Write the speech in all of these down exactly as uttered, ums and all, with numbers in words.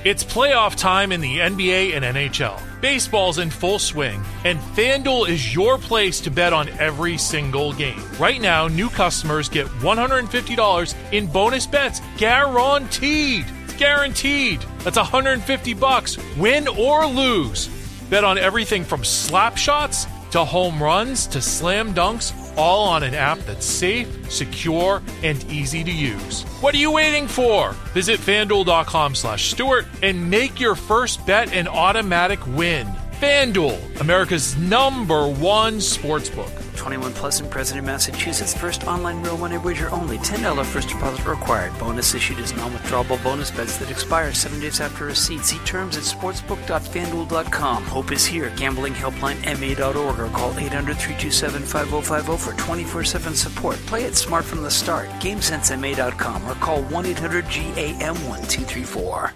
It's playoff time in the N B A and N H L. Baseball's in full swing, and FanDuel is your place to bet on every single game. Right now, new customers get one hundred fifty dollars in bonus bets guaranteed. It's guaranteed. That's one hundred fifty bucks, win or lose. Bet on everything from slap shots to home runs to slam dunks, all on an app that's safe, secure, and easy to use. What are you waiting for? Visit FanDuel.com slash Stewart and make your first bet an automatic win. FanDuel, America's number one sportsbook. twenty-one plus and present in Massachusetts. First online real money wager only. ten dollars first deposit required. Bonus issued as non-withdrawable bonus bets that expire seven days after receipt. See terms at sportsbook dot fan duel dot com. Hope is here. Gambling helpline M A dot org or call eight hundred, three two seven, five oh five oh for twenty-four seven support. Play it smart from the start. game sense M A dot com or call one eight hundred G A M one two three four.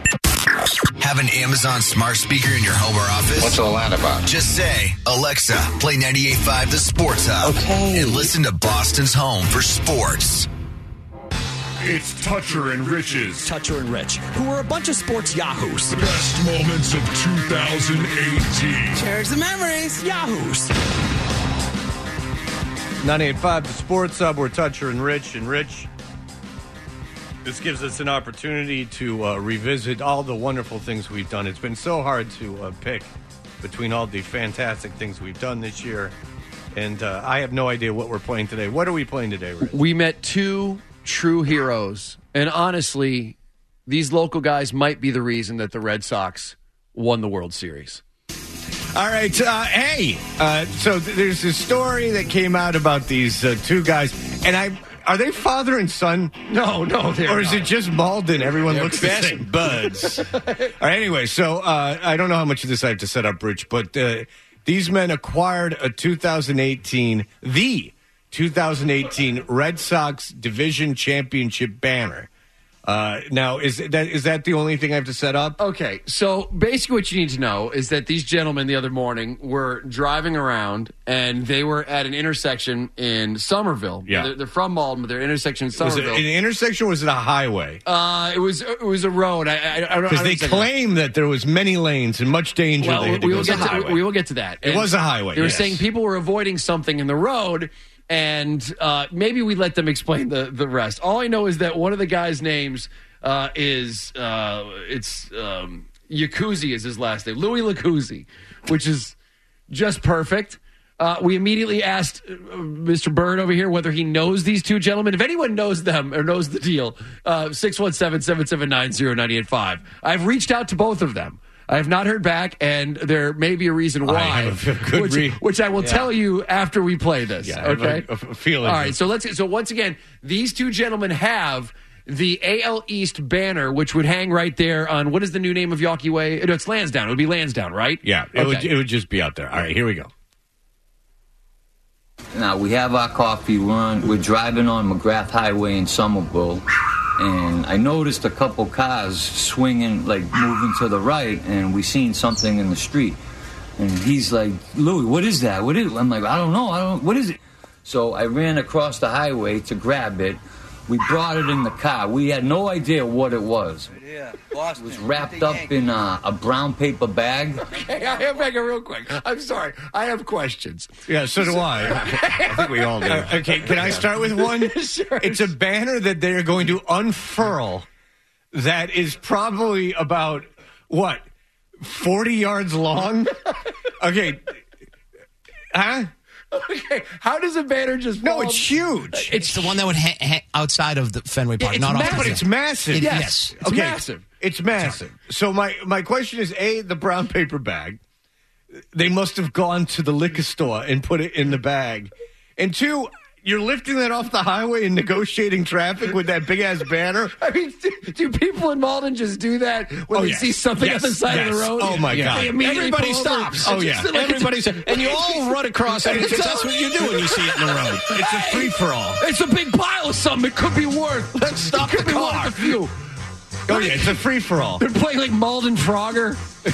Have an Amazon smart speaker in your home or office? What's all that about? Just say, Alexa, play ninety-eight point five The Sports Hub. Okay. And listen to Boston's home for sports. It's Toucher and Rich's. Toucher and Rich, who are a bunch of sports yahoos. Best moments of two thousand eighteen. Cherish the memories. Yahoos. ninety-eight point five The Sports Hub. We're Toucher and Rich. And Rich, this gives us an opportunity to uh, revisit all the wonderful things we've done. It's been so hard to uh, pick between all the fantastic things we've done this year. And uh, I have no idea what we're playing today. What are we playing today, Rich? We met two true heroes. And honestly, these local guys might be the reason that the Red Sox won the World Series. All right. Uh, hey, uh, so th- there's a story that came out about these uh, two guys. And I... Are they father and son? No, no, they're Or is not. it just Malden? Everyone They're looks best the same. Buds. All right, anyway, so uh, I don't know how much of this I have to set up, Rich, but uh, these men acquired a two thousand eighteen, the two thousand eighteen Red Sox Division Championship banner. Uh, now, is that is that the only thing I have to set up? Okay, so basically what you need to know is that these gentlemen the other morning were driving around, and they were at an intersection in Somerville. Yeah. They're, they're from Malden, but they're intersection in Was Somerville. it an intersection or was it a highway? Uh, it was it was a road. I, I, I don't Because I they don't claim that there was many lanes and much danger. Well, they had to we go. will It was get a to, highway. we will get to that. It And was a highway, They were yes. saying people were avoiding something in the road, and uh, maybe we let them explain the the rest. All I know is that one of the guys' names uh, is uh, it's um, Yacuzzi is his last name, Louis Lacuzzi, which is just perfect. Uh, we immediately asked uh, Mister Byrne over here whether he knows these two gentlemen. If anyone knows them or knows the deal, uh, six one seven, seven seven nine, zero nine eight five. I've reached out to both of them. I have not heard back, and there may be a reason why, I have a good which, re- which I will Yeah. tell you after we play this. Yeah, I have okay, a- a feeling. All right, so let's. So once again, these two gentlemen have the A L East banner, which would hang right there on what is the new name of Yawkey Way? No, it's Lansdowne. It would be Lansdowne, right? Yeah, it, Okay. would, it would just be out there. All right, here we go. Now, we have our coffee. We're, on, we're driving on McGrath Highway in Somerville, and I noticed a couple cars swinging, like moving to the right, and we seen something in the street. And he's like, Louis, what is that? What is it? I'm like, I don't know. I don't. What is it? So I ran across the highway to grab it. We brought it in the car. We had no idea what it was. Yeah, It was wrapped up in a, a brown paper bag. Okay, I have back real quick. I'm sorry. I have questions. Yeah, so do I. I think we all do. Uh, okay, can I start with one? Sure. It's a banner that they are going to unfurl that is probably about, what, forty yards long? Okay. Huh? Okay, how does a banner just No, fall? it's huge. It's the one that would ha- ha- outside of the Fenway Park, it's not massive. off. But it's massive. It- Yes, yes. it's massive. It's massive. So my, my question is, A, the brown paper bag. They must have gone to the liquor store and put it in the bag. And two, you're lifting that off the highway and negotiating traffic with that big-ass banner? I mean, do, do people in Malden just do that when Oh, they yes. see something Yes. at the side Yes. of the road? Oh, my God. They immediately Everybody pull over. stops. Oh, It's yeah. just like- Everybody's and you all run across it because that's what you do when you see it in the road. It's a free-for-all. It's a big pile of something. It could be worth. Let's stop it could the be car. worth a few. Oh, yeah, it's a free-for-all. They're playing like Malden Frogger.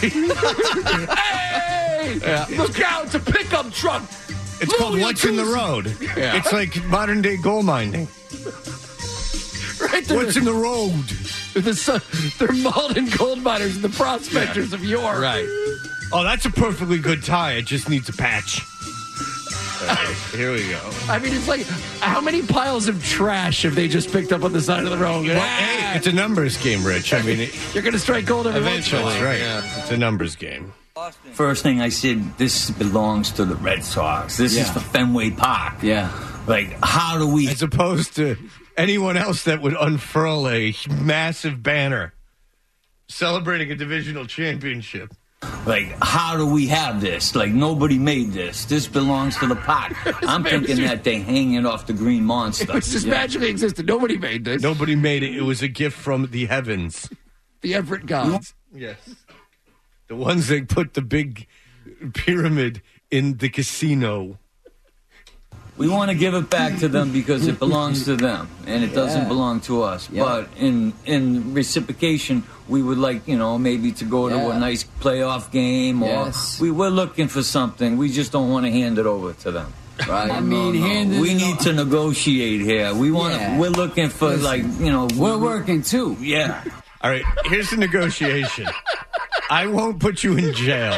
Hey! Look out! It's a pickup truck. It's Louis called What's in the Lacuzzi. Road. It's like modern-day gold mining. Right there. What's in the road? The sun, they're Malden gold miners and the prospectors Yeah. of yore. Right. Oh, that's a perfectly good tie. It just needs a patch. All right, here we go. I mean, it's like, how many piles of trash have they just picked up on the side of the road? Well, Ah, hey, it's a numbers game, Rich. I mean, it, you're going to strike gold every once in a that's while. right. Yeah. It's a numbers game. First thing I said, this belongs to the Red Sox. This Yeah. is for Fenway Park. Yeah. Like, how do we... As opposed to anyone else that would unfurl a massive banner celebrating a divisional championship. Like, how do we have this? Like, nobody made this. This belongs to the park. I'm thinking that they hang it off the Green Monster. It's just magically existed. Nobody made this. Nobody made it. It was a gift from the heavens. The Everett gods. Yes. The ones that put the big pyramid in the casino. We want to give it back to them because it belongs to them, and it doesn't Yeah. belong to us. Yeah. But in in reciprocation, we would like, you know, maybe to go to Yeah. a nice playoff game, or Yes. we we're looking for something. We just don't want to hand it over to them. Right. I mean, hand We it- need to negotiate here. We want. Yeah. We're looking for Listen, like, you know. We're we- working too. Yeah. All right, here's the negotiation. I won't put you in jail.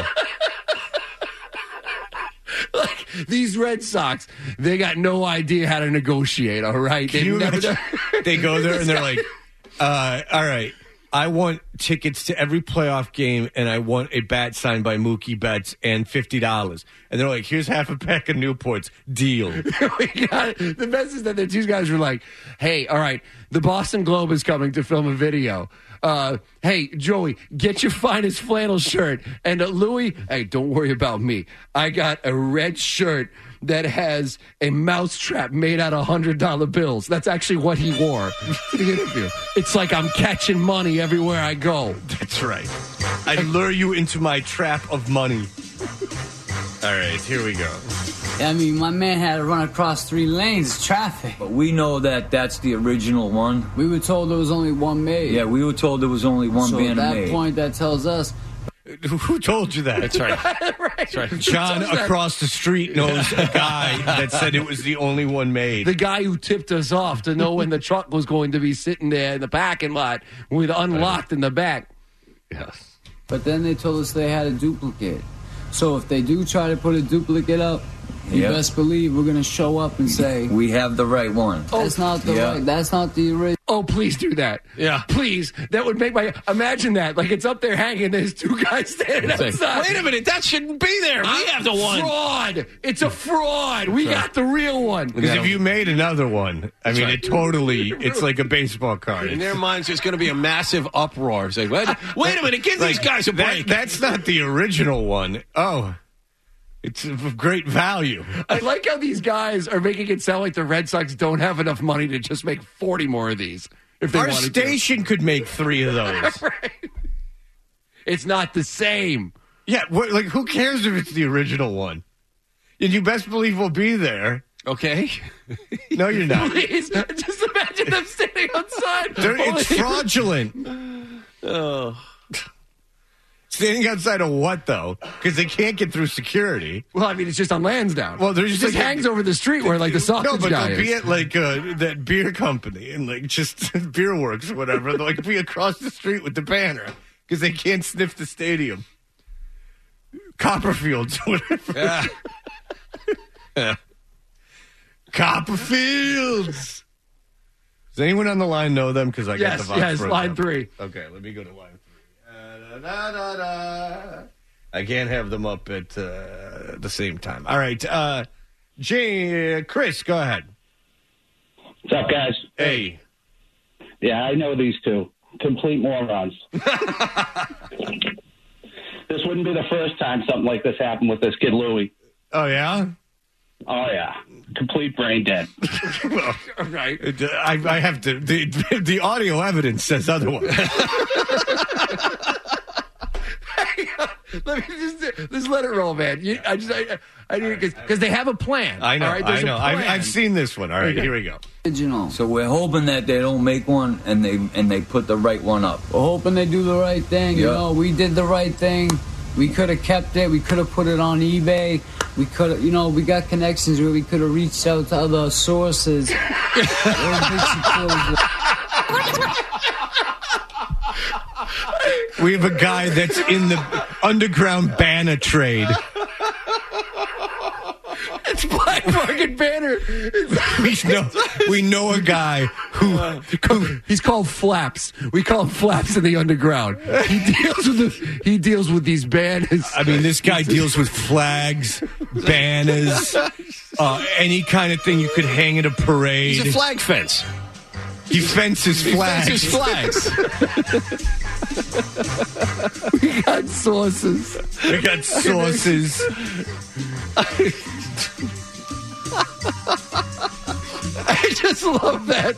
Like, these Red Sox, they got no idea how to negotiate, all right? Can They've you never imagine? They go there and they're like, uh, all right, I want tickets to every playoff game and I want a bat signed by Mookie Betts and fifty dollars. And they're like, here's half a pack of Newports. Deal. we got it. The best is that the two guys were like, hey, all right, the Boston Globe is coming to film a video. Uh, hey, Joey, get your finest flannel shirt. And uh, Louie, hey, don't worry about me. I got a red shirt that has a mouse trap made out of one hundred dollar bills. That's actually what he wore to the interview. It's like I'm catching money everywhere I go. That's right. I lure you into my trap of money. All right, here we go. I mean, my man had to run across three lanes, traffic. But we know that that's the original one. We were told there was only one made. Yeah, we were told there was only one So being at that made. point, that tells us. Who told you that? That's right. right. That's right. John across the street knows a guy that said it was the only one made. The guy who tipped us off to know when the truck was going to be sitting there in the parking lot with unlocked in the back. Yes. But then they told us they had a duplicate. So if they do try to put a duplicate up, you Yep. best believe we're going to show up and say, We have the right one. that's not the Yeah. right, that's not the original. Oh, please do that. Yeah. Please. That would make my. Imagine that. Like it's up there hanging. There's two guys standing Say, outside. wait a minute, that shouldn't be there. We have the one. Fraud. It's a fraud. We got the real one. Because if you made another one, I mean, it totally, it's like a baseball card. In their minds, there's going to be a massive uproar. Say, wait, wait a minute, give these Like, guys a that- break. that's not the original one. Oh, it's of great value. I like how these guys are making it sound like the Red Sox don't have enough money to just make forty more of these. If they Our wanted station could make three of those. to. It's not the same. Yeah, what, like who cares if it's the original one? And you best believe we'll be there. Okay. No, you're not. Please, just imagine them standing outside. They're- it's Holy- fraudulent. Oh. Standing outside of what, though? Because they can't get through security. Well, I mean, it's just on Lansdowne. Well, there's it just just like- hangs over the street where like the sausage No, but guy they'll be is. at like uh, that beer company and like just Beer Works or whatever. They'll like be across the street with the banner because they can't sniff the stadium. Copperfields, whatever. Yeah. Yeah. Copperfields. Does anyone on the line know them? Because I Yes, got the yes, Foxborough line number. three. Okay, let me go to line three. Uh, da, da, da, da. I can't have them up at uh, the same time. All right, uh, Jay, uh, Chris, go ahead. What's up, guys? Hey. Yeah, I know these two. Complete morons. This wouldn't be the first time something like this happened with this kid, Louie. Oh, yeah? Oh, yeah. Complete brain dead. Well, right. uh, I, I have to. The, the audio evidence says otherwise. Let me just, just let it roll, man. You, I just, I, I because they have a plan. I know. all right? I There's a know. I've, plan. I've seen this one. All right, here we go. Original. So we're hoping that they don't make one and they and they put the right one up. We're hoping they do the right thing. You Yeah. know, we did the right thing. We could have kept it. We could have put it on eBay. We could have, you know, we got connections where we could have reached out to other sources. We're big supporters of- We have a guy that's in the underground banner trade. It's Black Market Banner. We know, we know a guy who, who he's called Flaps. We call him Flaps in the underground. He deals with the, he deals with these banners. I mean, this guy deals with flags, banners, uh, any kind of thing you could hang at a parade. He's a flag fence. He fences flags. He fences flags. We got sauces. We got sauces. I just love that.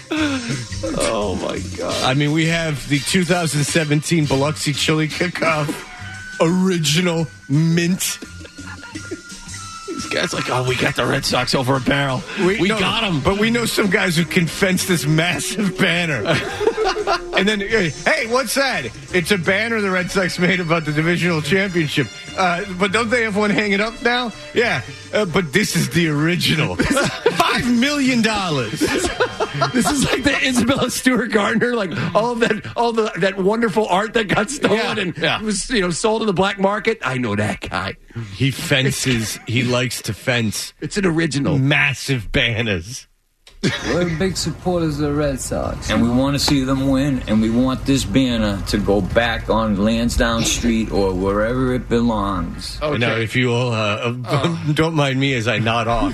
Oh, my God. I mean, we have the two thousand seventeen Biloxi Chili Cook-Off original mint. These guys like, oh, we got the Red Sox over a barrel. We, we no, got them. But we know some guys who can fence this massive banner. And then, hey, what's that? It's a banner the Red Sox made about the divisional championship. Uh, but don't they have one hanging up now? Yeah, uh, but this is the original. Five million dollars. This is like the Isabella Stewart Gardner, like all of that, all the that wonderful art that got stolen Yeah, and yeah. was you know sold in the black market. I know that guy. He fences. He likes to fence. It's an original. Massive banners. We're big supporters of the Red Sox. And we want to see them win, and we want this banner to go back on Lansdowne Street or wherever it belongs. Okay. Now, if you all uh, uh, don't mind me as I nod off.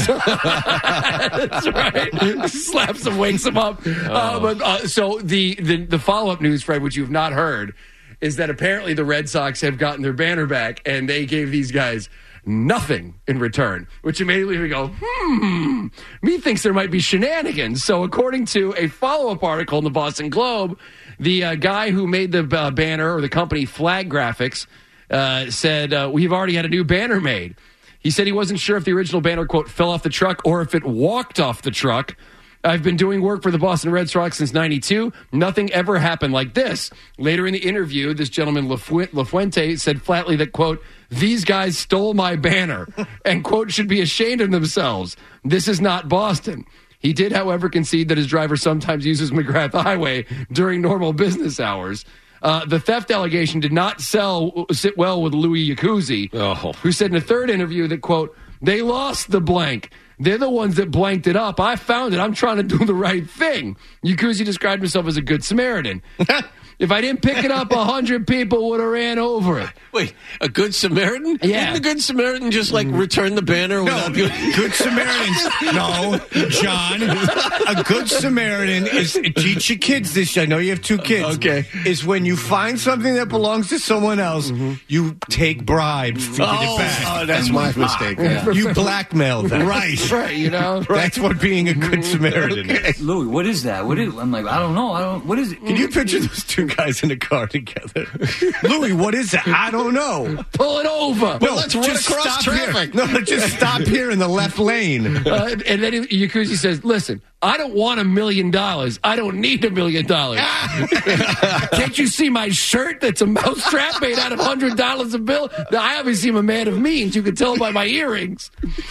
That's right. Slaps him, wakes him up. Oh. Uh, but uh, so the the, the follow up news, Fred, which you've not heard, is that apparently the Red Sox have gotten their banner back, and they gave these guys nothing in return, which immediately we go, hmm, me thinks there might be shenanigans. So according to a follow-up article in the Boston Globe, the uh, guy who made the uh, banner, or the company Flag Graphics, uh, said, uh, we've already had a new banner made. He said he wasn't sure if the original banner, quote, fell off the truck or if it walked off the truck. I've been doing work for the Boston Red Sox since ninety-two. Nothing ever happened like this. Later in the interview, this gentleman, Lafu- LaFuente, said flatly that, quote, these guys stole my banner and, quote, should be ashamed of themselves. This is not Boston. He did, however, concede that his driver sometimes uses McGrath Highway during normal business hours. Uh, the theft allegation did not sell, sit well with Louis Jacuzzi, oh. who said in a third interview that, quote, they lost the blank. They're the ones that blanked it up. I found it. I'm trying to do the right thing. Jacuzzi described himself as a good Samaritan. If I didn't pick it up, a hundred people would have ran over it. Wait, a good Samaritan? Yeah. Didn't the good Samaritan just, like, return the banner? No, without good, good Samaritans. No, John. A good Samaritan is, teach your kids this. I know you have two kids. Okay. Is when you find something that belongs to someone else, mm-hmm. you take bribes to get oh, it back. Oh, that's my mistake. Yeah. You blackmail them. Right. Right, you know? That's what being a good Samaritan okay. is. Louis, what is that? What is? I'm like, I don't know. I don't. What is it? Can you picture those two guys in a car together? Louis, what is that? I don't know. Pull it over. Well, let's run just across stop traffic. Here. No, just stop here in the left lane. Uh, and then Jacuzzi says, listen, I don't want a million dollars. I don't need a million dollars. Can't you see my shirt that's a mousetrap made out of one hundred dollars a bill? I obviously am a man of means. You can tell by my earrings.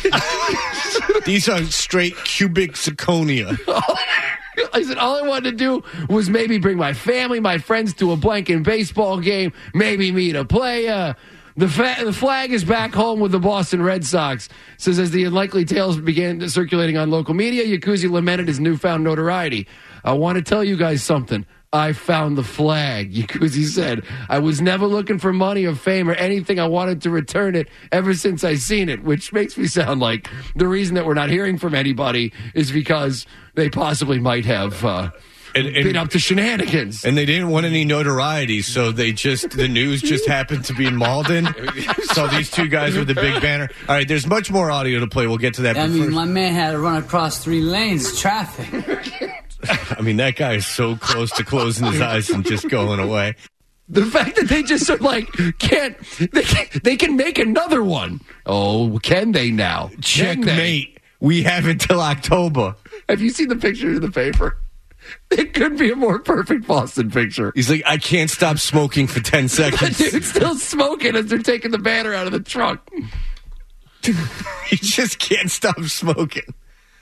These are straight cubic zirconia. I said, all I wanted to do was maybe bring my family, my friends to a blanket baseball game, maybe meet a player. The, fa- the flag is back home with the Boston Red Sox. Says as the unlikely tales began circulating on local media, Jacuzzi lamented his newfound notoriety. I want to tell you guys something. I found the flag, Jacuzzi said. I was never looking for money or fame or anything. I wanted to return it ever since I seen it, which makes me sound like the reason that we're not hearing from anybody is because they possibly might have uh, and, and, been up to shenanigans. And they didn't want any notoriety, so they just, the news just happened to be in Malden. So these two guys with the big banner. All right, there's much more audio to play. We'll get to that. I mean, first. my man had to run across three lanes, traffic. I mean, that guy is so close to closing his eyes and just going away. The fact that they just are like, can't, they can, they can make another one. Oh, can they now? Checkmate. We have until October. Have you seen the picture in the paper? It could be a more perfect Boston picture. He's like, I can't stop smoking for ten seconds. The dude's still smoking as they're taking the banner out of the truck. He just can't stop smoking.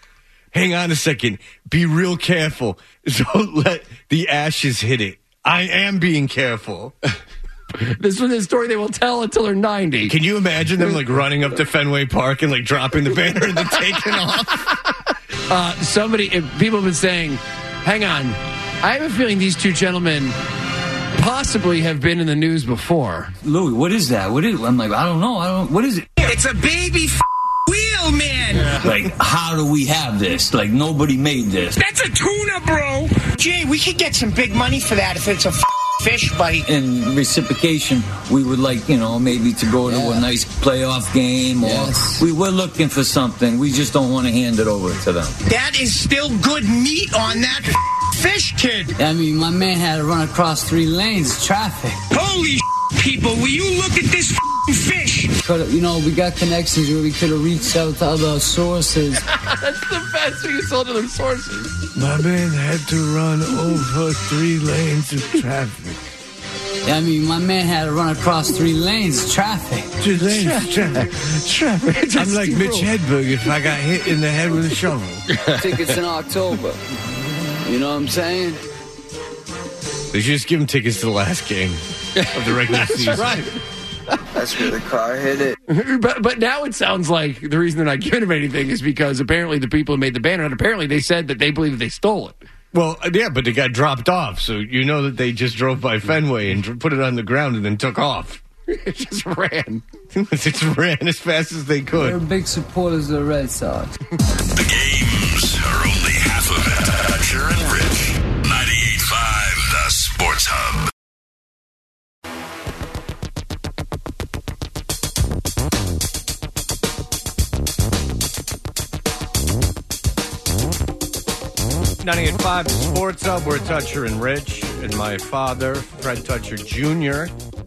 hang on a second. Be real careful. Don't let the ashes hit it. I am being careful. This was a story they will tell until they're ninety. Can you imagine them like running up to Fenway Park and like dropping the banner and then taking off? Uh, somebody, people have been saying, hang on, I have a feeling these two gentlemen possibly have been in the news before. Louis, what is that? What is? I'm like, I don't know. I don't. What is it? It's a baby f- wheel, man. Yeah. Like, how do we have this? Like, nobody made this. That's a tuna, bro. Jay, we could get some big money for that if it's a f- fish bite. In reciprocation, we would like, you know, maybe to go to Yeah. a nice playoff game. Or Yes. we were looking for something. We just don't want to hand it over to them. That is still good meat on that f- fish, kid. I mean, my man had to run across three lanes of traffic. Holy sh- people, will you look at this f- fish? Could've, you know, we got connections where we could have reached out to other sources. That's the best thing you sold to them sources. My man had to run over three lanes of traffic. I mean, my man had to run across three lanes of traffic. Three lanes of traffic. Traffic. I'm like Mitch Hedberg if I got hit in the head with a shovel. Tickets in October. You know what I'm saying? They should just give him tickets to the last game of the regular season. Right. That's where the car hit it. but but now it sounds like the reason they're not giving him anything is because apparently the people who made the banner, and apparently they said that they believe that they stole it. Well, yeah, but it got dropped off, so you know that they just drove by Fenway and dr- put it on the ground and then took off. It just ran. It just ran as fast as they We're could. big supporters of the Red Sox. The games are only half of it. Dutcher and Rich. ninety-eight point five, the Sports Hub. ninety-eight point five Sports Hub. We're Toucher and Rich, and my father, Fred Toucher Junior,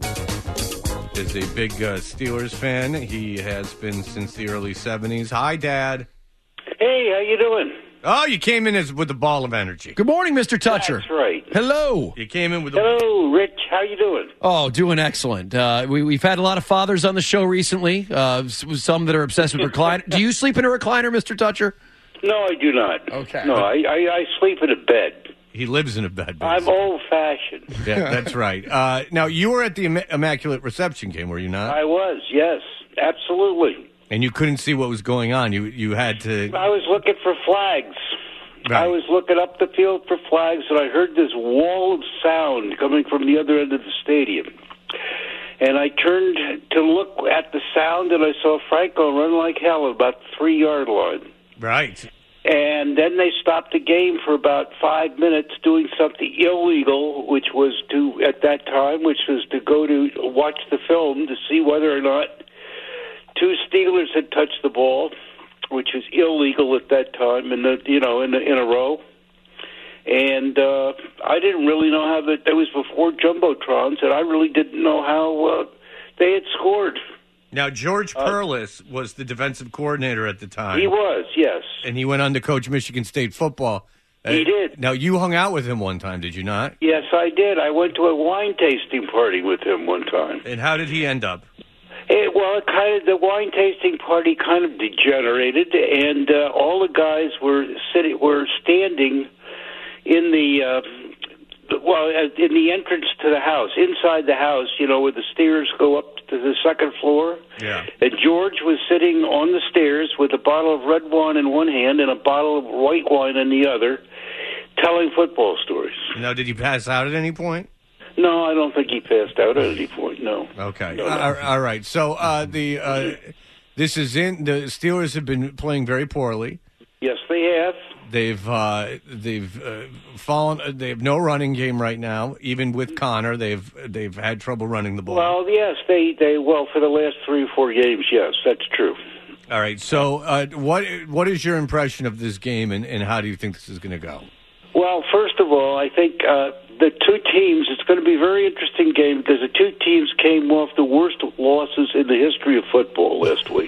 is a big uh, Steelers fan. He has been since the early seventies. Hi, Dad. Hey, how you doing? Oh, you came in as with a ball of energy. Good morning, Mister Toucher. That's right. Hello. You came in with a... Hello, Rich. How you doing? Oh, doing excellent. Uh, we, we've had a lot of fathers on the show recently, uh, s- some that are obsessed with recliner. Do you sleep in a recliner, Mister Toucher? No, I do not. Okay. No, I, I, I sleep in a bed. He lives in a bed. I'm basically. old-fashioned. Yeah, that's right. Uh, now, you were at the Im- Immaculate Reception game, were you not? I was, yes, absolutely. And you couldn't see what was going on. You you had to... I was looking for flags. Right. I was looking up the field for flags, and I heard this wall of sound coming from the other end of the stadium. And I turned to look at the sound, and I saw Franco run like hell at about the three-yard line. Right. And then they stopped the game for about five minutes doing something illegal, which was to, at that time, which was to go to watch the film to see whether or not two Steelers had touched the ball, which was illegal at that time, in the, you know, in the, in a row. And uh, I didn't really know how that, that was before Jumbotrons, and I really didn't know how uh, they had scored. Now, George Perlis was the defensive coordinator at the time. He was, yes. And he went on to coach Michigan State football. He Uh, did. Now, you hung out with him one time, did you not? Yes, I did. I went to a wine tasting party with him one time. And how did he end up? It, well, it kind of the wine tasting party kind of degenerated, and uh, all the guys were sitting, were standing in the uh, well, in the entrance to the house, inside the house. You know, where the stairs go up to the second floor. Yeah. And George was sitting on the stairs with a bottle of red wine in one hand and a bottle of white wine in the other, telling football stories. Now, did he pass out at any point? No, I don't think he passed out at any point. No. Okay. No, no. All, all right. So uh, the uh, this is in the Steelers have been playing very poorly. Yes, they have. They've uh, they've uh, fallen. uh, They have no running game right now. Even with Connor, they've they've had trouble running the ball. Well, yes, they, they well for the last three or four games. Yes, that's true. All right. So uh, what what is your impression of this game, and, and how do you think this is going to go? Well, first of all, I think uh, the two teams. It's going to be a very interesting game because the two teams came off the worst losses in the history of football last week.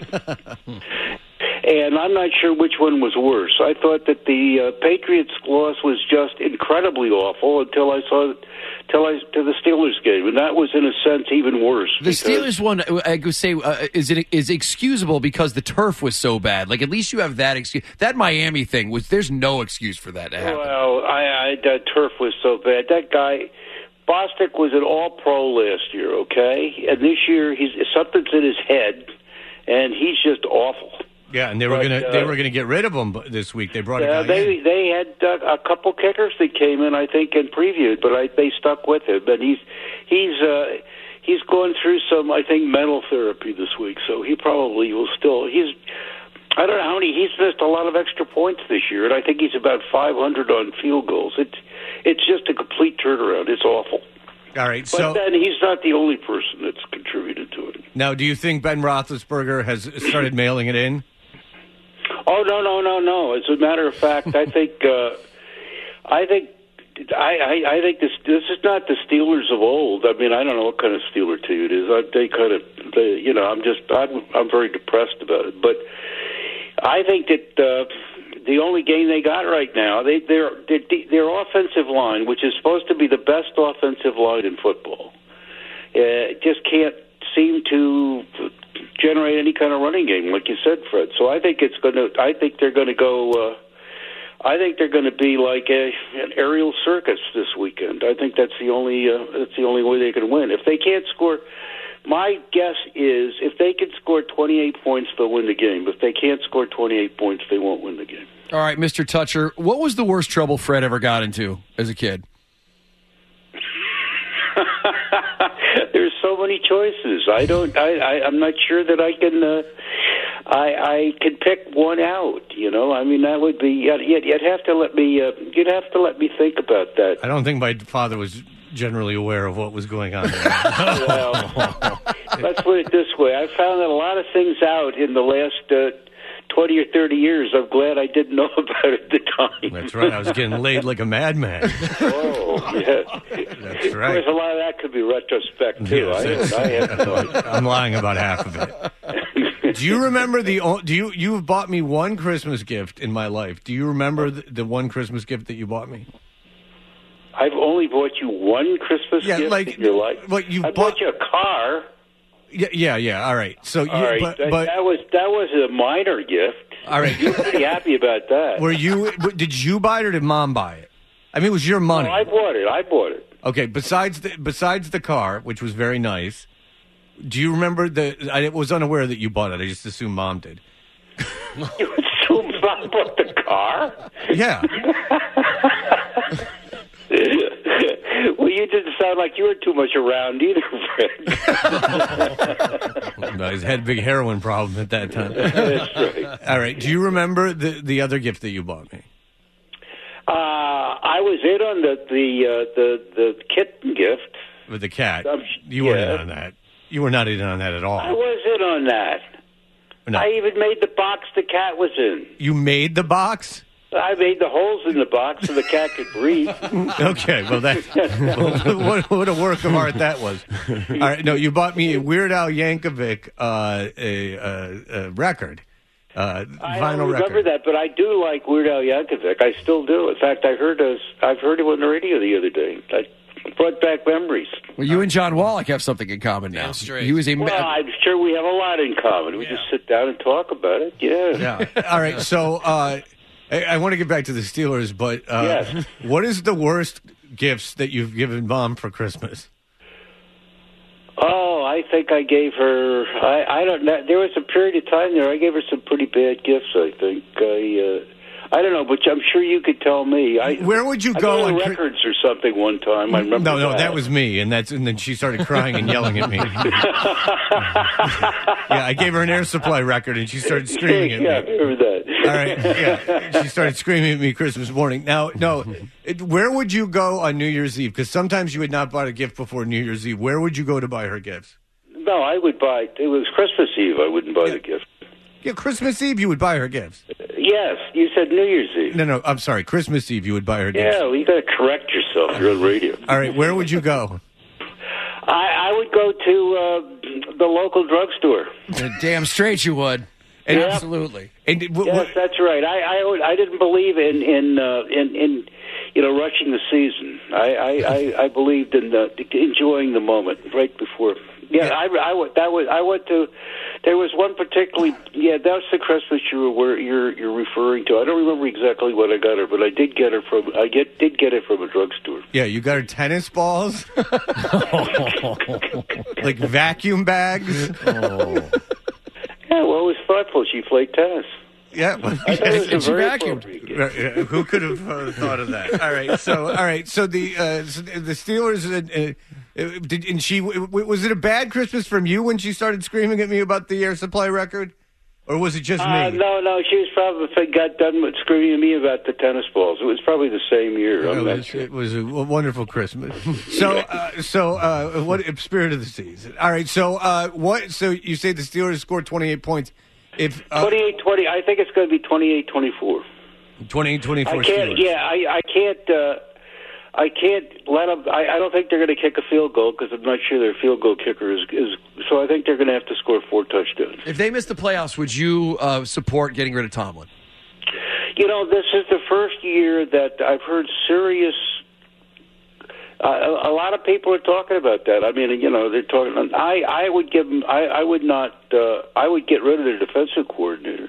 And I'm not sure which one was worse. I thought that the uh, Patriots' loss was just incredibly awful until I saw till I to the Steelers game, and that was in a sense even worse. The Steelers one, I would say, uh, is it is excusable because the turf was so bad. Like at least you have that excuse. That Miami thing was there's no excuse for that to happen. Well, I, I that turf was so bad. That guy. Bostic was an all-pro last year, okay? And this year, he's something's in his head, and he's just awful. Yeah, and they were But, gonna uh, they were gonna get rid of him this week. They brought a Uh, guy they in. they had uh, a couple kickers that came in, I think, and previewed, but I, they stuck with him. But he's he's uh, he's going through some, I think, mental therapy this week. So he probably will still. He's I don't know how many. He's missed a lot of extra points this year, and I think he's about five hundred on field goals. It's it's just a complete turnaround. It's awful. All right, But so then he's not the only person that's contributed to it. now, do you think Ben Roethlisberger has started mailing it in? Oh no no no no! As a matter of fact, I think uh, I think I, I, I think this this is not the Steelers of old. I mean, I don't know what kind of Steeler team it is. I, they kind of, they, you know, I'm just I'm I'm very depressed about it. But I think that uh, the only game they got right now, they their their their offensive line, which is supposed to be the best offensive line in football, uh, just can't seem to generate any kind of running game, like you said, Fred. So I think it's going to. I think they're going to go. Uh, I think they're going to be like a, an aerial circus this weekend. I think that's the only. Uh, that's the only way they can win. If they can't score, my guess is if they can score twenty-eight points, they'll win the game. If they can't score twenty-eight points, they won't win the game. All right, Mister Toucher, what was the worst trouble Fred ever got into as a kid? There's so many choices. I don't. I, I I'm not sure that I can. Uh, I I can pick one out. You know. I mean, that would be. You'd, you'd have to let me. Uh, you'd have to let me think about that. I don't think my father was generally aware of what was going on there. Well, let's put it this way. I found a lot of things out in the last uh, twenty or thirty years. I'm glad I didn't know about it at the time. That's right. I was getting laid like a madman. Oh, yeah. That's right. There's a lot of that could be retrospect, too. Yes, I, I have no idea. I'm lying about half of it. Do you remember the? o- Do you you've bought me one Christmas gift in my life? Do you remember the, the one Christmas gift that you bought me? I've only bought you one Christmas Yeah, gift like- in your life. like you I bought- bought you a car. Yeah, yeah, yeah. All right. So, you, All right, but, that, but that was that was a minor gift. all right. You're pretty happy about that. Were you? Did you buy it or did Mom buy it? I mean, it was your money. No, I bought it. I bought it. Okay. Besides the besides the car, which was very nice. Do you remember the? I was unaware that you bought it. I just assumed Mom did. You assume I bought the car? Yeah. Well, you didn't sound like you were too much around either, Fred. No, he's had a big heroin problem at that time. That's right. All right. Do you remember the the other gift that you bought me? Uh, I was in on the the uh, the the kitten gift. With the cat? Um, You weren't yeah. in on that. You were not in on that at all. I was in on that. No. I even made the box the cat was in. You made the box? I made the holes in the box so the cat could breathe. Okay, well, that well, what, what a work of art that was. All right, no, you bought me a Weird Al Yankovic uh, a, a, a record, uh, I vinyl don't remember record. that, but I do like Weird Al Yankovic. I still do. In fact, I heard us. I've heard him on the radio the other day. I brought back memories. Well, you and John Wallach have something in common now. He was a. Well, I'm sure we have a lot in common. We just sit down and talk about it. Yeah. Yeah. All right, so uh, I, I want to get back to the Steelers, but uh, Yes. what is the worst gifts that you've given Mom for Christmas? Oh, I think I gave her. I, I don't know. There was a period of time there. I gave her some pretty bad gifts. I think. I. Uh, I don't know, but I'm sure you could tell me. I, Where would you I go got on her Chri- records or something one time? I remember. No, no, that. that was me, and that's and then she started crying and yelling at me. Yeah, I gave her an Air Supply record, and she started screaming at yeah, me. I remember that. All right, yeah, she started screaming at me Christmas morning. Now, no, it, where would you go on New Year's Eve? Because sometimes you would not buy a gift before New Year's Eve. Where would you go to buy her gifts? No, I would buy. It was Christmas Eve. I wouldn't buy the gift. Yeah, Christmas Eve you would buy her gifts. Yes, you said New Year's Eve. No, no, I'm sorry. Christmas Eve you would buy her gifts. Yeah, well, you got to correct yourself. You're on radio. All right, where would you go? I, I would go to uh, the local drugstore. Damn straight you would. And Absolutely. And w- Yes, that's right. I, I I didn't believe in in uh, in in you know, rushing the season. I I, I, I believed in the, enjoying the moment right before. Yeah, I, I went. That was I went to. There was one particularly. Yeah, that's the Christmas you were you're you're referring to. I don't remember exactly what I got her, but I did get her from. I get did get it from a drugstore. Yeah, you got her tennis balls, like vacuum bags. Oh. Yeah, well, it was thoughtful. She played tennis. Yeah, well, I thought it was a very vacuumed. Who could have uh, thought of that? All right, so all right, so the uh, so the Steelers. Uh, uh, did and she was it a bad Christmas from you when she started screaming at me about the Air Supply record, or was it just uh, me? No, no, she was probably got done with screaming at me about the tennis balls. It was probably the same year. It I'm not was, sure. it was a wonderful Christmas. So, uh, so uh, what spirit of the season? All right, so uh, what? So you say the Steelers scored twenty-eight points. If uh, twenty-eight twenty, I think it's going to be twenty-eight twenty-four. twenty-eight twenty-four. I can't. Steelers. Yeah, I, I can't. Uh, I can't let them. I, I don't think they're going to kick a field goal because I'm not sure their field goal kicker is, is. So I think they're going to have to score four touchdowns. If they miss the playoffs, would you uh, support getting rid of Tomlin? You know, this is the first year that I've heard serious. Uh, a, a lot of people are talking about that. I mean, you know, they're talking. I, I would give them. I, I would not. Uh, I would get rid of their defensive coordinator.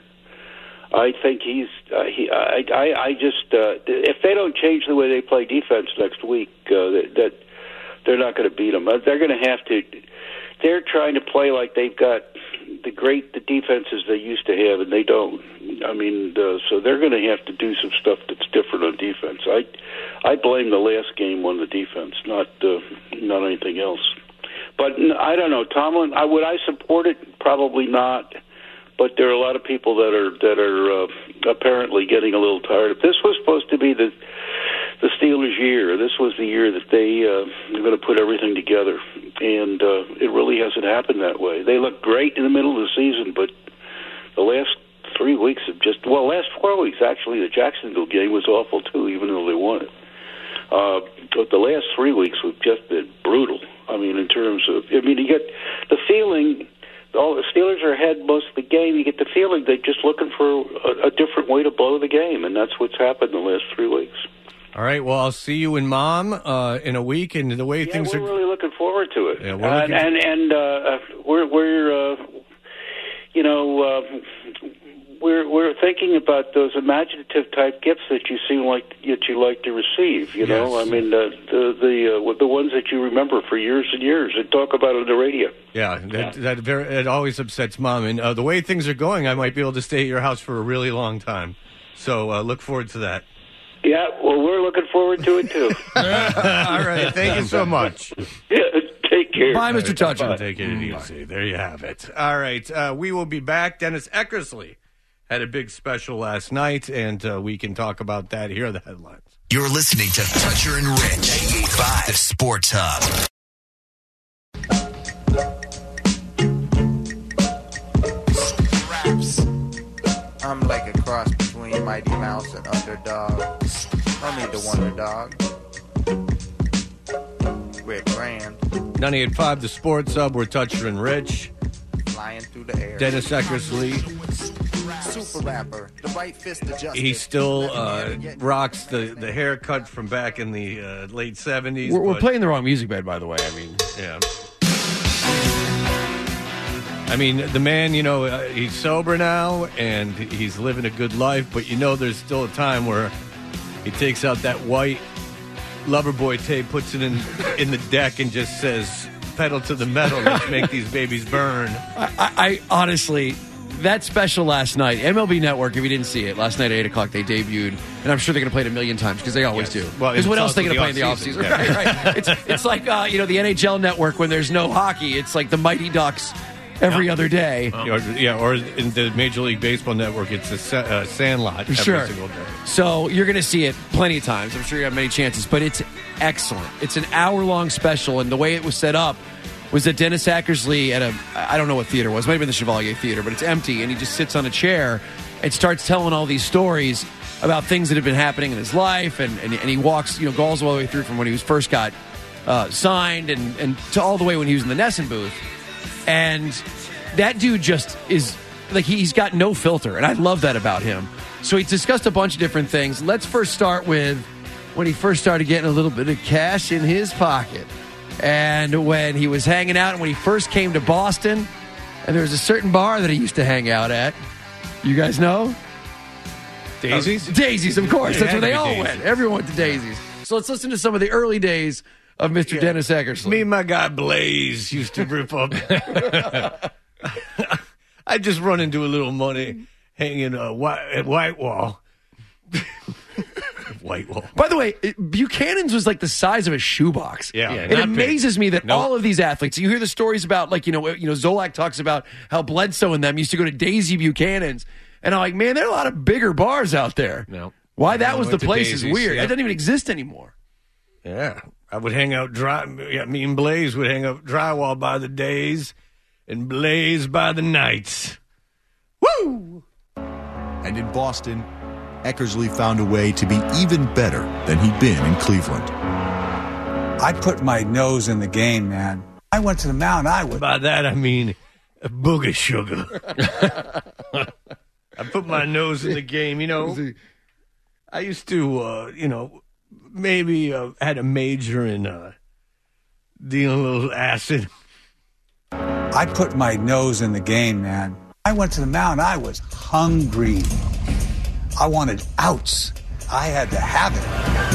I think he's. Uh, he. I. I, I just. Uh, if they don't change the way they play defense next week, uh, that, that they're not going to beat them. They're going to have to. They're trying to play like they've got the great the defenses they used to have, and they don't. I mean, uh, so they're going to have to do some stuff that's different on defense. I. I blame the last game on the defense, not uh, not anything else. But I don't know, Tomlin. I, would I support it? Probably not. But there are a lot of people that are that are uh, apparently getting a little tired. This was supposed to be the the Steelers' year. This was the year that they uh, are going to put everything together, and uh, it really hasn't happened that way. They look great in the middle of the season, but the last three weeks have just well, last four weeks actually. The Jacksonville game was awful too, even though they won it. Uh, but the last three weeks have just been brutal. I mean, in terms of, I mean, you get the feeling, all the Steelers are ahead most of the game. You get the feeling they're just looking for a, a different way to blow the game, and that's what's happened the last three weeks. All right, well, I'll see you and Mom uh, in a week, and the way yeah, things we're are. We're really looking forward to it. Yeah, we're uh, looking and and uh, we're we're uh, you know. Uh, We're we're thinking about those imaginative type gifts that you seem like that you like to receive. You know, Yes. I mean uh, the the uh, the ones that you remember for years and years and talk about on the radio. Yeah, that that, very, that always upsets Mom. And uh, the way things are going, I might be able to stay at your house for a really long time. So uh, look forward to that. Yeah, well, we're looking forward to it too. All right, thank you so much. Yeah, take care. Bye, Mister Toucher. Take it easy. There you have it. All right, uh, we will be back. Dennis Eckersley had a big special last night, and uh, we can talk about that. Here are the headlines. You're listening to Toucher and Rich, ninety-eight point five, the Sports Hub. I'm like a cross between Mighty Mouse and Underdog. I need the Wonder Dog. Red Brand. ninety-eight point five, the Sports Hub. We're Toucher and Rich. Flying through the air. Dennis Eckersley. Super rapper. The right fist of justice. He still uh, rocks the, the haircut from back in the uh, late seventies. We're, we're but- playing the wrong music bed, by the way. I mean, Yeah. I mean, the man, you know, uh, he's sober now and he's living a good life, but you know there's still a time where he takes out that white Loverboy tape, puts it in in the deck and just says, pedal to the metal, let's make these babies burn. I, I, I honestly, that special last night, M L B Network, if you didn't see it, last night at eight o'clock they debuted, and I'm sure they're going to play it a million times because they always Yes. do. Well, Because what it's else are they also going to the play in the off-season. offseason? Yeah. Right, right. It's, it's like, uh, you know, the N H L Network when there's no hockey. It's like the Mighty Ducks every other day. Or, yeah, or in the Major League Baseball Network, it's a sa- uh, Sandlot every Sure. single day. So you're going to see it plenty of times. I'm sure you have many chances, but it's excellent. It's an hour-long special, and the way it was set up was that Dennis Eckersley at a, I don't know what theater it was, it might have been the Chevalier Theater, but it's empty, and he just sits on a chair and starts telling all these stories about things that have been happening in his life, and, and, and he walks, you know, goes all the way through from when he was first got uh, signed and, and to all the way when he was in the Nesson booth. And that dude just is, like, he, he's got no filter, and I love that about him. So he discussed a bunch of different things. Let's first start with when he first started getting a little bit of cash in his pocket. And when he was hanging out, and when he first came to Boston, and there was a certain bar that he used to hang out at. You guys know? Daisies? Uh, Daisies, of course. Yeah, That's where they all Daisies. went. Everyone went to Daisies. So let's listen to some of the early days of Mister Yeah. Dennis Eckersley. Me and my guy Blaze used to rip up. I just run into a little money hanging uh, white, at Whitewall. Whitewall. By the way, it, Buchanan's was like the size of a shoebox. Yeah, it not amazes big. me that Nope. all of these athletes. You hear the stories about, like, you know, you know, Zolak talks about how Bledsoe and them used to go to Daisy Buchanan's, and I'm like, man, there are a lot of bigger bars out there. No. Why that I was the went to place is Daisy's, weird. yeah. It doesn't even exist anymore. Yeah, I would hang out dry. Yeah, me and Blaze would hang out drywall by the days, and Blaze by the nights. Woo! And in Boston, Eckersley found a way to be even better than he'd been in Cleveland. I put my nose in the game, man. I went to the mound. I would. By that I mean a booger sugar. I put my nose in the game. You know, I used to, uh, you know, maybe uh, had a major in uh, dealing a little acid. I put my nose in the game, man. I went to the mound. I was hungry. I wanted outs. I had to have it.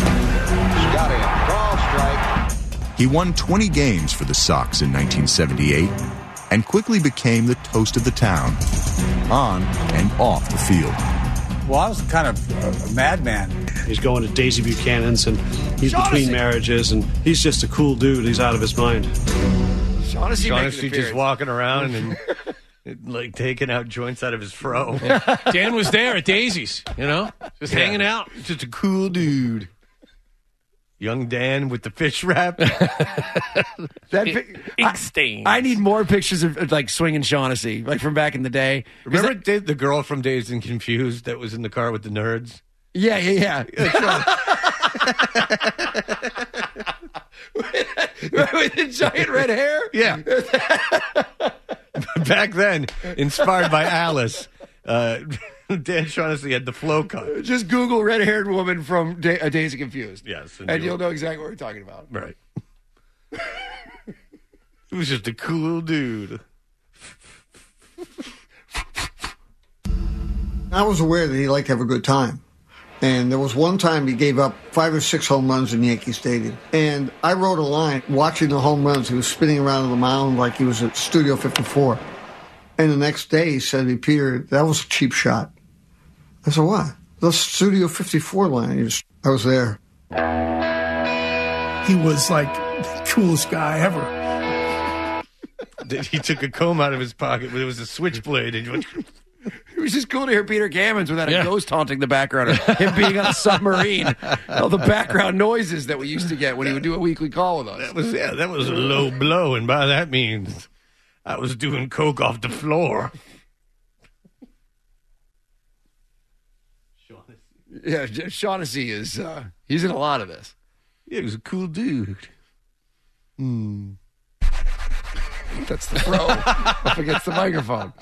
Scotty, ball strike. He won twenty games for the Sox in nineteen seventy-eight and quickly became the toast of the town, on and off the field. Well, I was kind of a madman. He's going to Daisy Buchanan's, and he's between marriages, and he's just a cool dude. He's out of his mind. Shaughnessy, Shaughnessy just walking around and like taking out joints out of his fro. Yeah. Dan was there at Daisy's, you know, just Yeah. hanging out. Just a cool dude. Young Dan with the fish wrap. That pic- Ink stains. I need more pictures of, of like swinging Shaughnessy, like from back in the day. Remember the, the girl from Dazed and Confused that was in the car with the nerds? Yeah, yeah, yeah. With the giant red hair? Yeah. Back then, inspired by Alice, uh, Dan Shaughnessy had the flow cut. Just Google red-haired woman from da- A Daisy Confused. Yes. And, and you'll know exactly what we're talking about. Right. He was just a cool dude. I was aware that he liked to have a good time. And there was one time he gave up five or six home runs in Yankee Stadium. And I wrote a line watching the home runs. He was spinning around on the mound like he was at Studio fifty-four. And the next day he said to me, Peter, that was a cheap shot. I said, what? The Studio fifty-four line. He was, I was there. He was like the coolest guy ever. He took a comb out of his pocket, but it was a switchblade. And he went, It was just cool to hear Peter Gammons without Yeah. a ghost haunting the background or him being on a submarine. All the background noises that we used to get when he would do a weekly call with us. that was yeah, that was a low blow, and by that means, I was doing coke off the floor. Yeah, Sh- Shaughnessy is, uh, he's in a lot of this. Yeah, he was a cool dude. Hmm. That's the fro up against the microphone.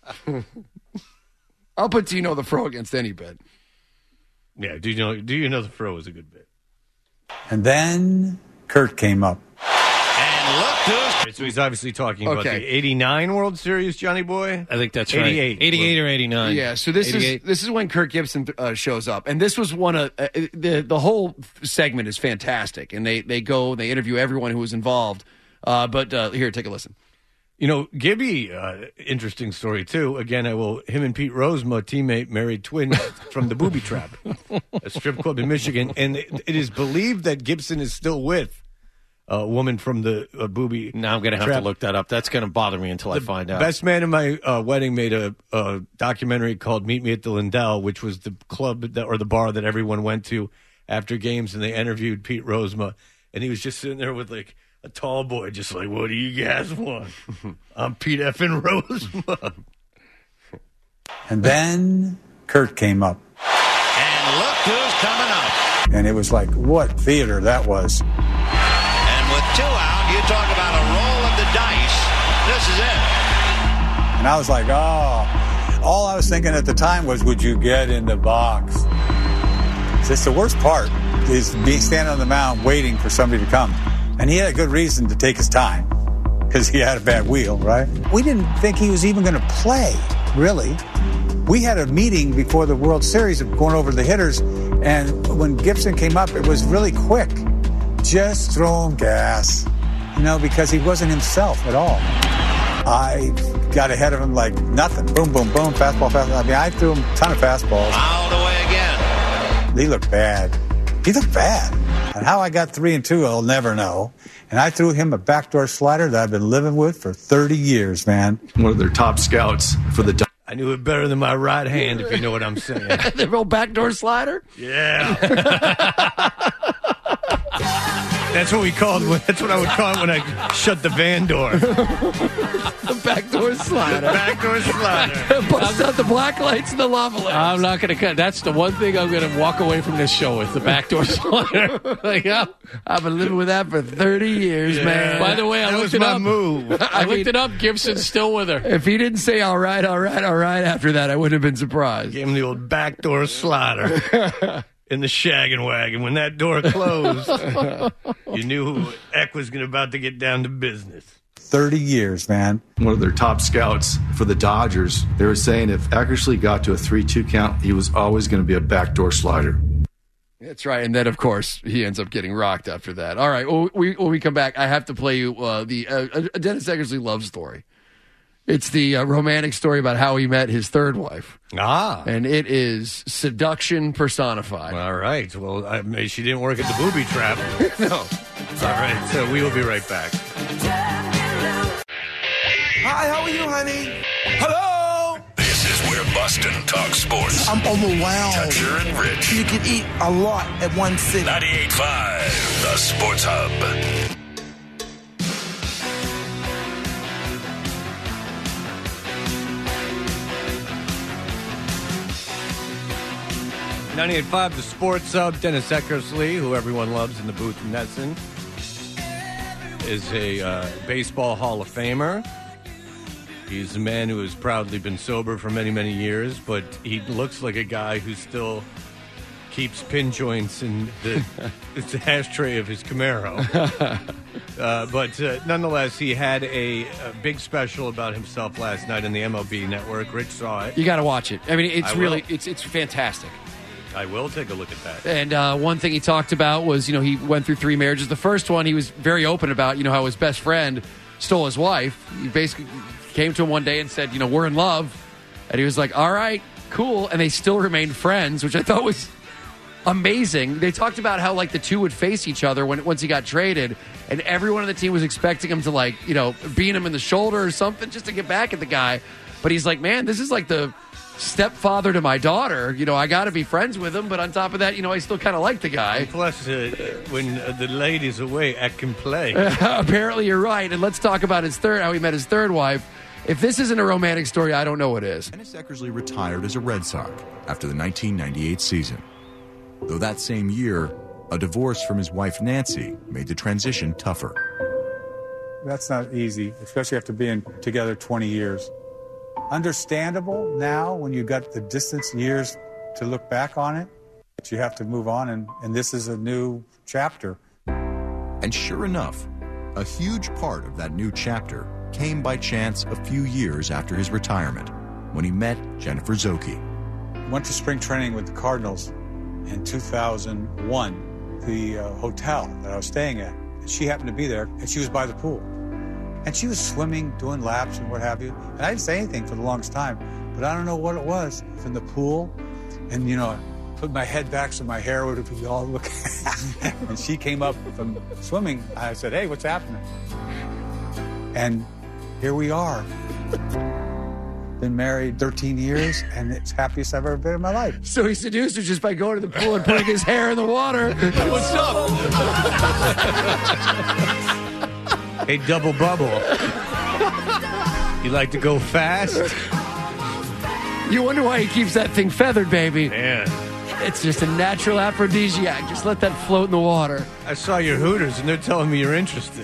I'll put Tino the fro against any bit. Yeah, do you know? Do you know the fro was a good bit? And then Kurt came up. And look who's. So he's obviously talking about Okay. the eighty-nine World Series, Johnny Boy. I think that's eighty-eight. right. eighty-eight or eighty-nine. Yeah, so this eighty-eight. is this is when Kirk Gibson uh, shows up, and this was one of uh, the the whole segment is fantastic, and they they go they interview everyone who was involved. Uh, but uh, here, take a listen. You know, Gibby, uh, interesting story, too. Again, I will, him and Pete Rose, my teammate, married twins from the Booby Trap, a strip club in Michigan. And it, it is believed that Gibson is still with a woman from the uh, Booby Now I'm going to have Trap. to look that up. That's going to bother me until I find out. Best man at my uh, wedding made a, a documentary called Meet Me at the Lindell, which was the club that, or the bar that everyone went to after games. And they interviewed Pete Rosema. And he was just sitting there with, like, a tall boy, just like, what do you guys want? I'm Pete effing Rosema. And then Kurt came up. And look who's coming up. And it was like, what theater that was. And with two out, you talk about a roll of the dice. This is it. And I was like, oh. All I was thinking at the time was, would you get in the box? It's the worst part. is being standing on the mound waiting for somebody to come. And he had a good reason to take his time because he had a bad wheel, right? We didn't think he was even going to play, really. We had a meeting before the World Series of going over the hitters, and when Gibson came up, it was really quick. Just throw him gas, you know, because he wasn't himself at all. I got ahead of him like nothing. Boom, boom, boom, fastball, fastball. I mean, I threw him a ton of fastballs. Fouled away again. He looked bad. He looked bad. And how I got three and two, I'll never know. And I threw him a backdoor slider that I've been living with for thirty years, man. One of their top scouts for the... I knew it better than my right hand, if you know what I'm saying. The real backdoor slider? Yeah. That's what we called. That's what I would call it when I shut the van door. The backdoor slider. Backdoor slider. Bust out the black lights and the lava lamps. I'm not going to cut. That's the one thing I'm going to walk away from this show with, the backdoor slider. Like, yeah. I've been living with that for thirty years, Yeah. man. By the way, I That looked was it my up. move. I, I looked mean- it up. Gibson's still with her. If he didn't say all right, all right, all right after that, I wouldn't have been surprised. Gave him the old backdoor slider in the shaggin' wagon. When that door closed, you knew who Eck was gonna about to get down to business. thirty years, man. One of their top scouts for the Dodgers, they were saying if Eckersley got to a three two count, he was always going to be a backdoor slider. That's right. And then, of course, he ends up getting rocked after that. All right. Well, we, when we come back, I have to play you uh, the uh, a Dennis Eckersley love story. It's the uh, romantic story about how he met his third wife. Ah. And it is seduction personified. All right. Well, I, maybe she didn't work at the booby trap. No. All right. So we will be right back. Hi, how are you, honey? Hello? This is where Boston talks sports. I'm overwhelmed. Toucher and Rich. You can eat a lot at one sitting. ninety-eight point five, the Sports Hub. ninety-eight point five, the Sports Hub. Dennis Eckersley, who everyone loves in the booth in Nesson, is a uh, baseball Hall of Famer. He's a man who has proudly been sober for many, many years, but he looks like a guy who still keeps pin joints in the, the ashtray of his Camaro. Uh, but uh, nonetheless, he had a, a big special about himself last night on the M L B Network. Rich saw it. You got to watch it. I mean, it's I really, will. it's it's fantastic. I will take a look at that. And uh, one thing he talked about was, you know, he went through three marriages. The first one, he was very open about, you know, how his best friend stole his wife. He basically came to him one day and said, you know, we're in love. And he was like, all right, cool. And they still remained friends, which I thought was amazing. They talked about how, like, the two would face each other when once he got traded. And everyone on the team was expecting him to, like, you know, beat him in the shoulder or something just to get back at the guy. But he's like, man, this is like the stepfather to my daughter. You know, I got to be friends with him, but on top of that, you know, I still kind of like the guy. Plus, uh, when uh, the lady's away, I can play. Apparently, you're right. And let's talk about his third, how he met his third wife. If this isn't a romantic story, I don't know what is. Dennis Eckersley retired as a Red Sox after the nineteen ninety-eight season. Though that same year, a divorce from his wife Nancy made the transition tougher. That's not easy, especially after being together twenty years. Understandable now when you got the distance years to look back on it, but you have to move on, and, and this is a new chapter. And sure enough, a huge part of that new chapter came by chance a few years after his retirement, when he met Jennifer Zoki. Went to spring training with the Cardinals in two thousand one, the uh, hotel that I was staying at. And she happened to be there, and she was by the pool. And she was swimming, doing laps and what have you. And I didn't say anything for the longest time, but I don't know what it was. In the pool, and, you know, I put my head back so my hair would be all looking. And she came up from swimming. I said, hey, what's happening? And here we are. Been married thirteen years, and it's the happiest I've ever been in my life. So he seduced her just by going to the pool and putting his hair in the water. What's up? Hey, double bubble. You like to go fast? You wonder why he keeps that thing feathered, baby. Yeah. It's just a natural aphrodisiac. Just let that float in the water. I saw your Hooters, and they're telling me you're interested.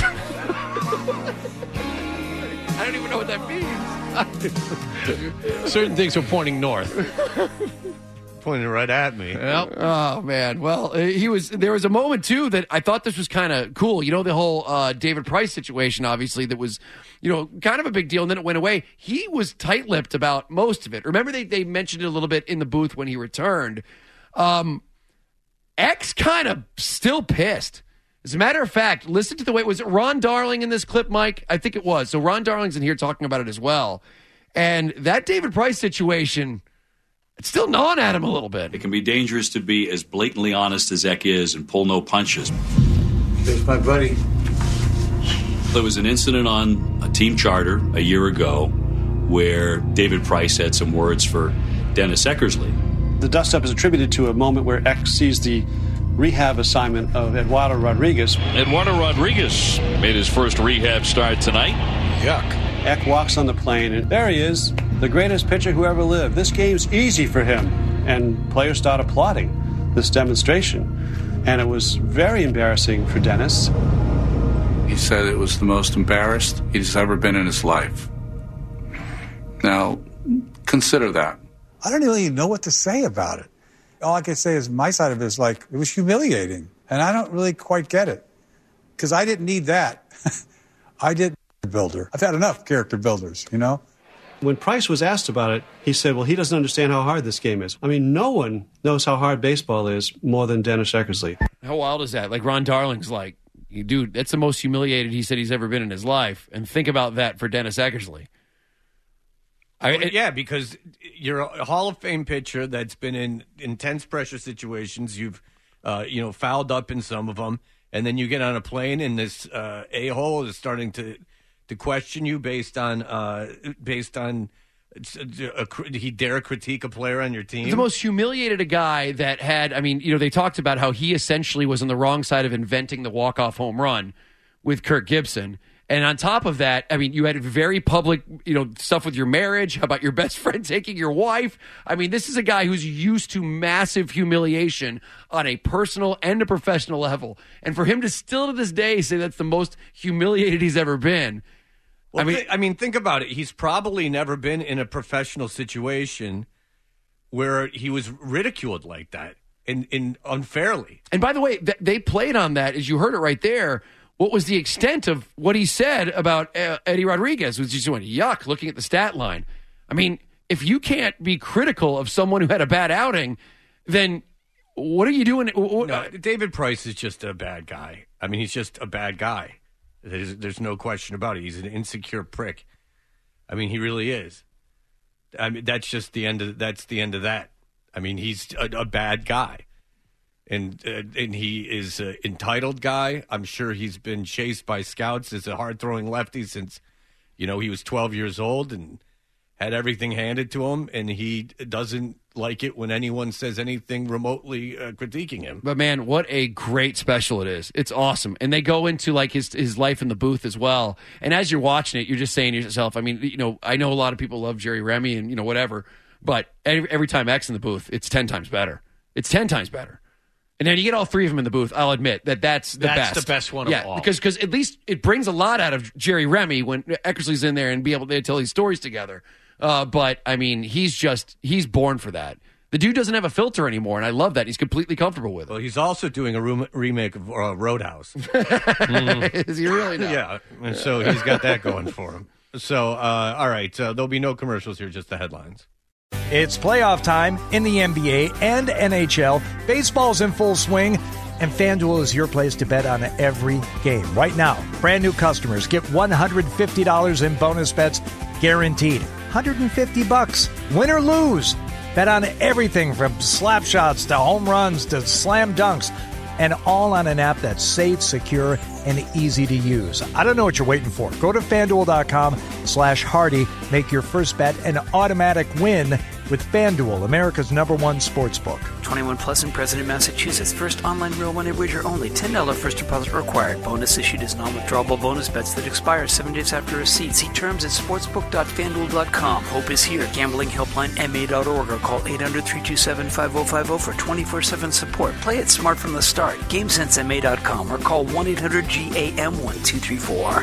I don't even know what that means. Certain things are pointing north. Pointing right at me. Yep. Oh man. Well, uh, he was. There was a moment too that I thought this was kind of cool. You know, the whole uh, David Price situation, obviously, that was, you know, kind of a big deal, and then it went away. He was tight-lipped about most of it. Remember, they they mentioned it a little bit in the booth when he returned. Um, X kind of still pissed. As a matter of fact, listen to the way, was it Ron Darling in this clip, Mike? I think it was. So Ron Darling's in here talking about it as well. And that David Price situation, it's still gnawing at him a little bit. It can be dangerous to be as blatantly honest as Eck is and pull no punches. There's my buddy. There was an incident on a team charter a year ago where David Price had some words for Dennis Eckersley. The dust-up is attributed to a moment where Eck sees the rehab assignment of Eduardo Rodriguez. Eduardo Rodriguez made his first rehab start tonight. Yuck. Eck walks on the plane, and there he is, the greatest pitcher who ever lived. This game's easy for him. And players start applauding this demonstration. And it was very embarrassing for Dennis. He said it was the most embarrassed he's ever been in his life. Now, consider that. I don't really know what to say about it. All I can say is my side of it is like, it was humiliating. And I don't really quite get it. Because I didn't need that. I did builder. I've had enough character builders, you know? When Price was asked about it, he said, well, he doesn't understand how hard this game is. I mean, no one knows how hard baseball is more than Dennis Eckersley. How wild is that? Like Ron Darling's like, dude, that's the most humiliated he said he's ever been in his life. And think about that for Dennis Eckersley. I, well, yeah, because you're a Hall of Fame pitcher that's been in intense pressure situations. You've, uh, you know, fouled up in some of them, and then you get on a plane, and this uh, a-hole is starting to to question you based on uh, based on a, a, he dare critique a player on your team. The most humiliated a guy that had. I mean, you know, they talked about how he essentially was on the wrong side of inventing the walk-off home run with Kirk Gibson. And on top of that, I mean, you had very public, you know, stuff with your marriage, how about your best friend taking your wife. I mean, this is a guy who's used to massive humiliation on a personal and a professional level. And for him to still to this day say that's the most humiliated he's ever been. Well, I mean, th- I mean, think about it. He's probably never been in a professional situation where he was ridiculed like that and, and unfairly. And by the way, th- they played on that, as you heard it right there. What was the extent of what he said about uh, Eddie Rodriguez? Was just went, yuck, looking at the stat line. I mean, if you can't be critical of someone who had a bad outing, then what are you doing? No, David Price is just a bad guy. I mean, he's just a bad guy. There's, there's no question about it. He's an insecure prick. I mean, he really is. I mean, that's just the end of that's the end of that. I mean, he's a, a bad guy. And uh, and he is an entitled guy. I'm sure he's been chased by scouts as a hard-throwing lefty since, you know, he was twelve years old and had everything handed to him. And he doesn't like it when anyone says anything remotely uh, critiquing him. But, man, what a great special it is. It's awesome. And they go into, like, his his life in the booth as well. And as you're watching it, you're just saying to yourself, I mean, you know, I know a lot of people love Jerry Remy and, you know, whatever. But every, every time X in the booth, it's ten times better. It's ten times better. And then you get all three of them in the booth. I'll admit that that's the that's best. That's the best one yeah, of all. because because at least it brings a lot out of Jerry Remy when Eckersley's in there and be able to tell these stories together. Uh, but, I mean, he's just, he's born for that. The dude doesn't have a filter anymore, and I love that. He's completely comfortable with it. Well, he's also doing a room, remake of uh, Roadhouse. mm-hmm. Is he really now? Yeah, and so he's got that going for him. So, uh, all right, uh, there'll be no commercials here, just the headlines. It's playoff time in the N B A and N H L. Baseball's in full swing, and FanDuel is your place to bet on every game. Right now, brand new customers get one hundred fifty dollars in bonus bets guaranteed. one hundred fifty bucks, win or lose. Bet on everything from slap shots to home runs to slam dunks, and all on an app that's safe, secure, and easy to use. I don't know what you're waiting for. Go to FanDuel.com slash Hardy. Make your first bet an automatic win with FanDuel, America's number one sportsbook. twenty-one plus in President, Massachusetts. First online real money wager only. ten dollars first deposit required. Bonus issued as non-withdrawable bonus bets that expire seven days after receipt. See terms at sportsbook dot fan duel dot com. Hope is here. Gambling helpline M A dot org or call eight hundred, three two seven, five oh five oh for twenty-four seven support. Play it smart from the start. game sense M A dot com or call one eight hundred G A M one two three four.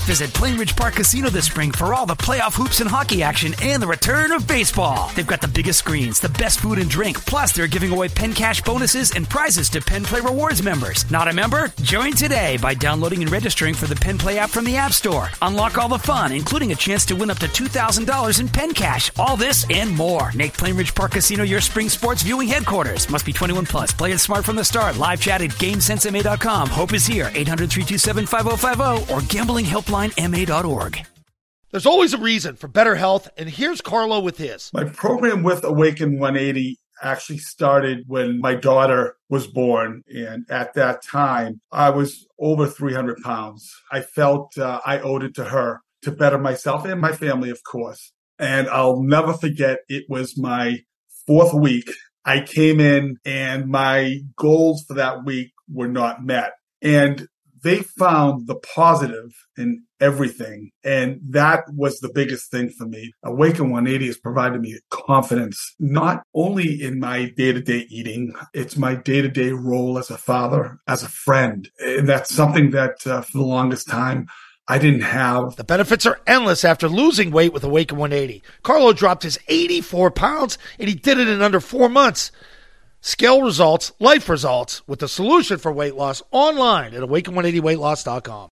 Visit Plain Ridge Park Casino this spring for all the playoff hoops and hockey action and the return of baseball. They've got the biggest screens, the best food and drink, plus they're giving away Penn Cash bonuses and prizes to Penn Play Rewards members. Not a member? Join today by downloading and registering for the Penn Play app from the App Store. Unlock all the fun, including a chance to win up to two thousand dollars in Penn Cash. All this and more. Make Plain Ridge Park Casino your spring sports viewing headquarters. Must be twenty-one plus. Play it smart from the start. Live chat at game sense m a dot com. Hope is here. eight hundred, three two seven, five oh five oh or gambling helpline m a dot org. There's always a reason for better health, and here's Carlo with his. My program with Awaken one eighty actually started when my daughter was born, and at that time, I was over three hundred pounds. I felt uh, I owed it to her to better myself and my family, of course. And I'll never forget, it was my fourth week. I came in, and my goals for that week were not met. And they found the positive in everything. And that was the biggest thing for me. Awaken one eighty has provided me confidence, not only in my day-to-day eating, it's my day-to-day role as a father, as a friend. And that's something that uh, for the longest time, I didn't have. The benefits are endless after losing weight with Awaken one eighty. Carlo dropped his eighty-four pounds, and he did it in under four months. Scale results, life results, with the solution for weight loss online at awaken one eighty weight loss dot com.